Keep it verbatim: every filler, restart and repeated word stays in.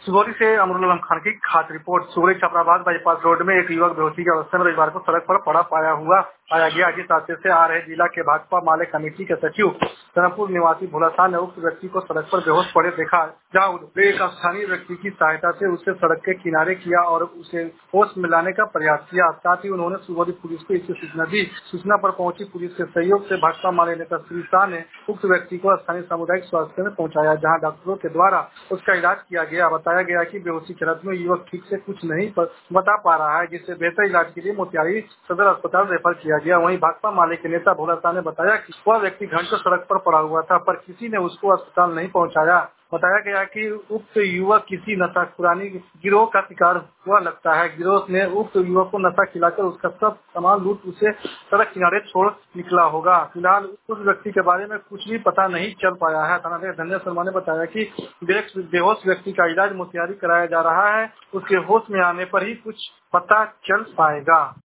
सुगौली से अमरुल आलम खान की खास report. Sugauli Chhaprabad bypass road में एक युवक बेहोशी की अवस्था में रविवार को सड़क पर पड़ा पाया हुआ पाया गया। जिस रास्ते से आ रहे जिला के भाकपा माले कमेटी के सचिव धर्मपुर निवासी भोला शाह ने उक्त व्यक्ति को सड़क पर बेहोश पड़े देखा, जहां उन्होंने एक स्थानीय व्यक्ति की सहायता से उसे सड़क के किनारे किया और उसे होश में लाने का प्रयास किया। साथ ही उन्होंने सुगौली पुलिस को इसकी सूचना दी। सूचना पर पहुंची पुलिस के सहयोग से भाकपा माले नेता श्री शाह ने उक्त व्यक्ति को स्थानीय सामुदायिक स्वास्थ्य में पहुंचाया, जहां डॉक्टरों के द्वारा उसका इलाज किया गया। बताया गया कि बेहोशी की हालत में युवक ठीक से कुछ नहीं बता पा रहा है, जिससे बेहतर इलाज के लिए मोतिहारी सदर अस्पताल रेफर किया गया। वहीं भाकपा माले के नेता भोला शाह ने बताया कि वह व्यक्ति घंटों सड़क पर पड़ा हुआ था, पर किसी ने उसको अस्पताल नहीं पहुंचाया। बताया गया कि उक्त युवक किसी नशाखुरानी गिरोह का शिकार हुआ लगता है। गिरोह ने उक्त युवक को नशा खिलाकर उसका सब सामान लूट उसे सड़क किनारे छोड़ निकला होगा। फिलहाल उस व्यक्ति के बारे में कुछ भी पता नहीं चल पाया है। थानाध्यक्ष धन्य शर्मा ने बताया कि बेहोश व्यक्ति का इलाज मोतिहारी कराया जा रहा है। उसके होश में आने पर ही कुछ पता चल पाएगा।